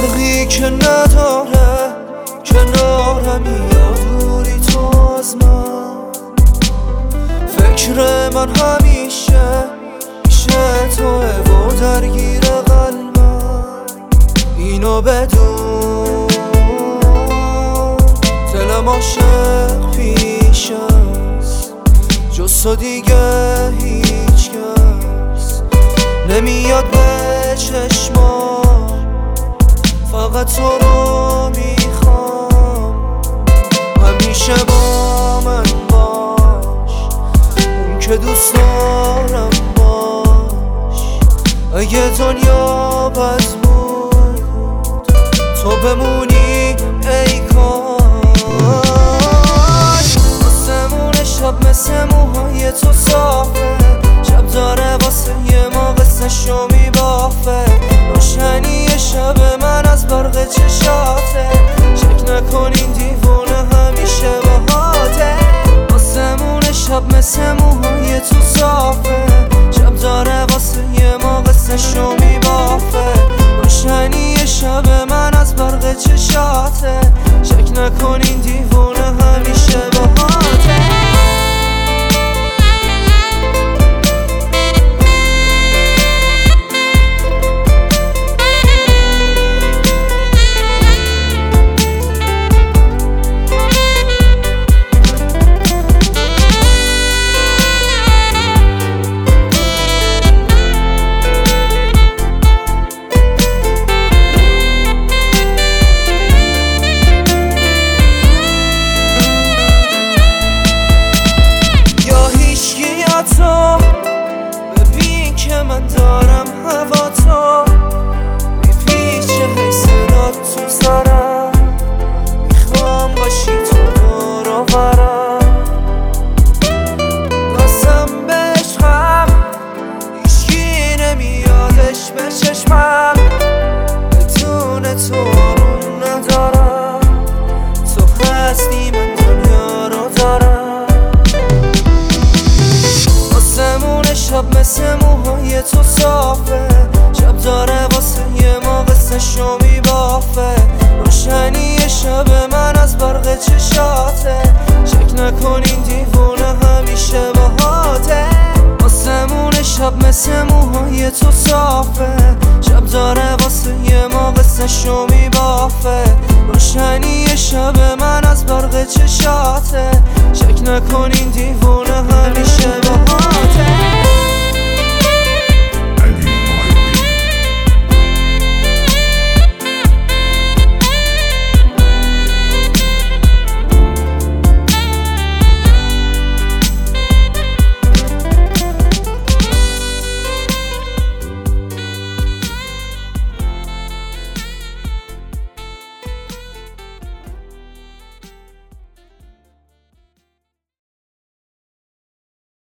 فرقی که نداره کنارمی یا دوری تو از من. فکر من همیشه میشه توه و درگیر قلبم. اینو بدون دلم عاشق پیش است، جز تو دیگه هیچ کس نمیاد به چشمام. فقط تو رو میخوام، همیشه با من باش، اون که دوست دارم باش. اگه دنیا بد بود تو بمونی ای کاش. آسمون شب مثل موهای تو صافه، شب داره واسه یه ما قصه‌شو میبافه. روشنی شب من از برق چشاته، شک نکن این دیوونه همیشه باهاته. آسمون شب مثل موهای تو صافه، شب داره واسه یه ما قصه‌شو میبافه. روشنی شب من از برق چشاته، شک نکن این دیوونه همیشه باهاته. ببین که من دارم هوا تو میپیچه هی صدات تو سرم. میخوام باشی تو دور و برم، قسم به عشقم هیچکی نمیادش به چشمم. بدون تو آروم ندارم، تو هستی من دنیا رو دارم. شب مثل موهای تو صافه، شب داره واسه یه ما قصه‌شو میبافه. روشنی شب من از برق چشاته، شک نکن این دیوونه همیشه باهاته. آسمون شب مثل موهای تو صافه، شب داره واسه یه ما قصه‌شو میبافه. روشنی شب من از برق چشاته، شک نکن این دیوونه همیشه